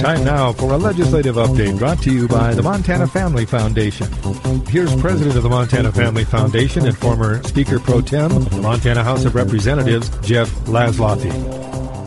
Time now for a legislative update brought to you by the Montana Family Foundation. Here's President of the Montana Family Foundation and former Speaker Pro Tem, the Montana House of Representatives, Jeff Laszloffy.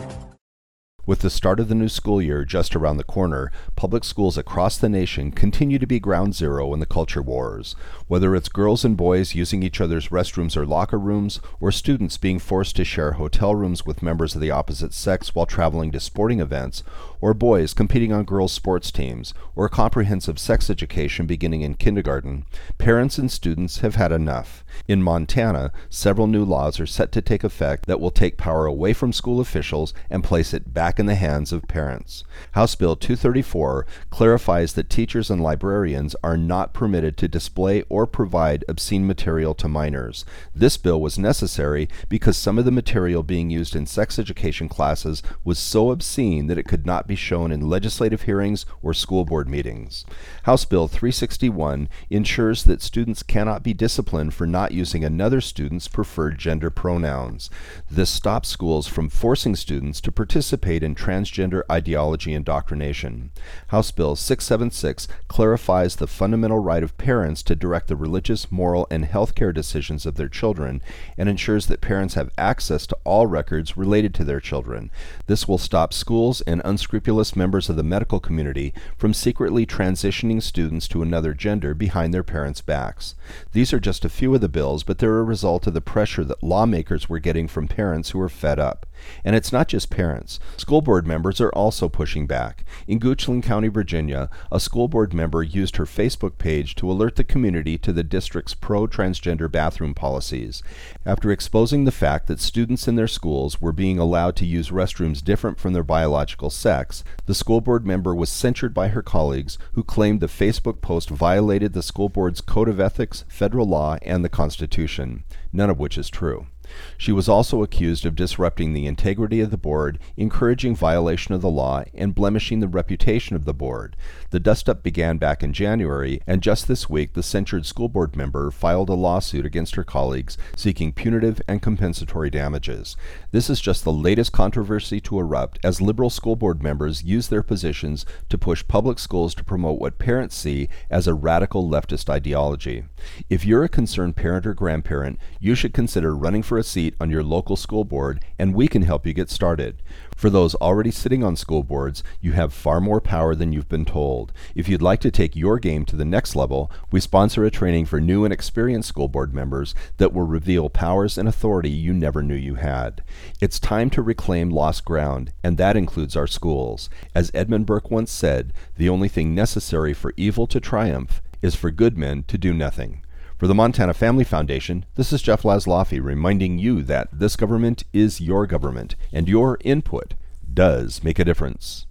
With the start of the new school year just around the corner, public schools across the nation continue to be ground zero in the culture wars. Whether it's girls and boys using each other's restrooms or locker rooms, or students being forced to share hotel rooms with members of the opposite sex while traveling to sporting events, or boys competing on girls' sports teams, or comprehensive sex education beginning in kindergarten, parents and students have had enough. In Montana, several new laws are set to take effect that will take power away from school officials and place it back in the hands of parents. House Bill 234 clarifies that teachers and librarians are not permitted to display or provide obscene material to minors. This bill was necessary because some of the material being used in sex education classes was so obscene that it could not be shown in legislative hearings or school board meetings. House Bill 361 ensures that students cannot be disciplined for not using another student's preferred gender pronouns. This stops schools from forcing students to participate in transgender ideology indoctrination. House Bill 676 clarifies the fundamental right of parents to direct the religious, moral, and health care decisions of their children and ensures that parents have access to all records related to their children. This will stop schools and unscrupulous members of the medical community from secretly transitioning students to another gender behind their parents' backs. These are just a few of the bills, but they're a result of the pressure that lawmakers were getting from parents who are fed up. And it's not just parents. School board members are also pushing back. In Goochland County, Virginia, a school board member used her Facebook page to alert the community to the district's pro-transgender bathroom policies. After exposing the fact that students in their schools were being allowed to use restrooms different from their biological sex, the school board member was censured by her colleagues who claimed the Facebook post violated the school board's code of ethics, federal law, and the Constitution, none of which is true. She was also accused of disrupting the integrity of the board, encouraging violation of the law, and blemishing the reputation of the board. The dust-up began back in January, and just this week the censured school board member filed a lawsuit against her colleagues seeking punitive and compensatory damages. This is just the latest controversy to erupt as liberal school board members use their positions to push public schools to promote what parents see as a radical leftist ideology. If you're a concerned parent or grandparent, you should consider running for a seat on your local school board, and we can help you get started. For those already sitting on school boards, you have far more power than you've been told. If you'd like to take your game to the next level, we sponsor a training for new and experienced school board members that will reveal powers and authority you never knew you had. It's time to reclaim lost ground, and that includes our schools. As Edmund Burke once said, the only thing necessary for evil to triumph is for good men to do nothing. For the Montana Family Foundation, this is Jeff Laszloffy reminding you that this government is your government, and your input does make a difference.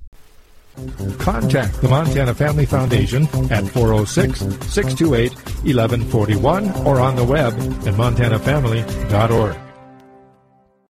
Contact the Montana Family Foundation at 406-628-1141 or on the web at montanafamily.org.